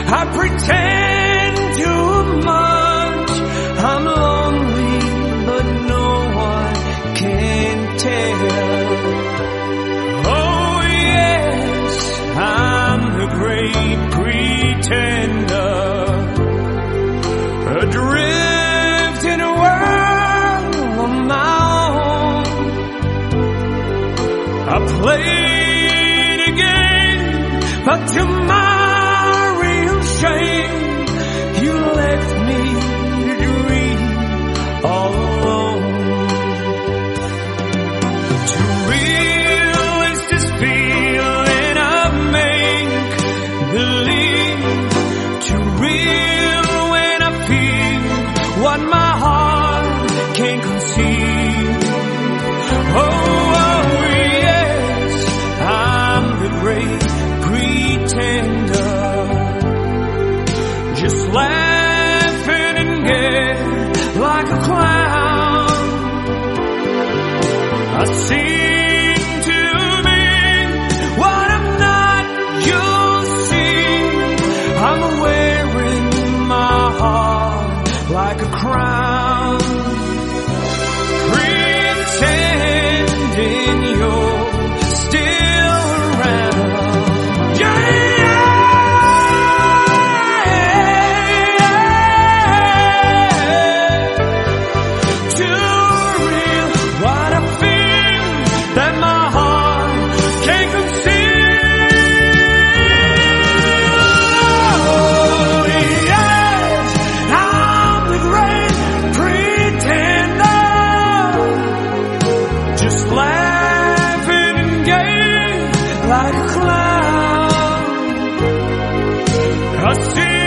I pretend too much. I'm lonely, but no one can tell. Oh yes, I'm the great pretender, adrift in a world of my own. I played a game, but to my real shame, you left me to dream all alone. Too real is this feeling of make-believe. Too real when I feel what my heart can't conceive. Oh yes, I'm the great pretender, just laughing and gay like a clown. I seem to be what I'm not, you see. I'm wearing my heart like a crown, pretending you're still around. Like a clown, I see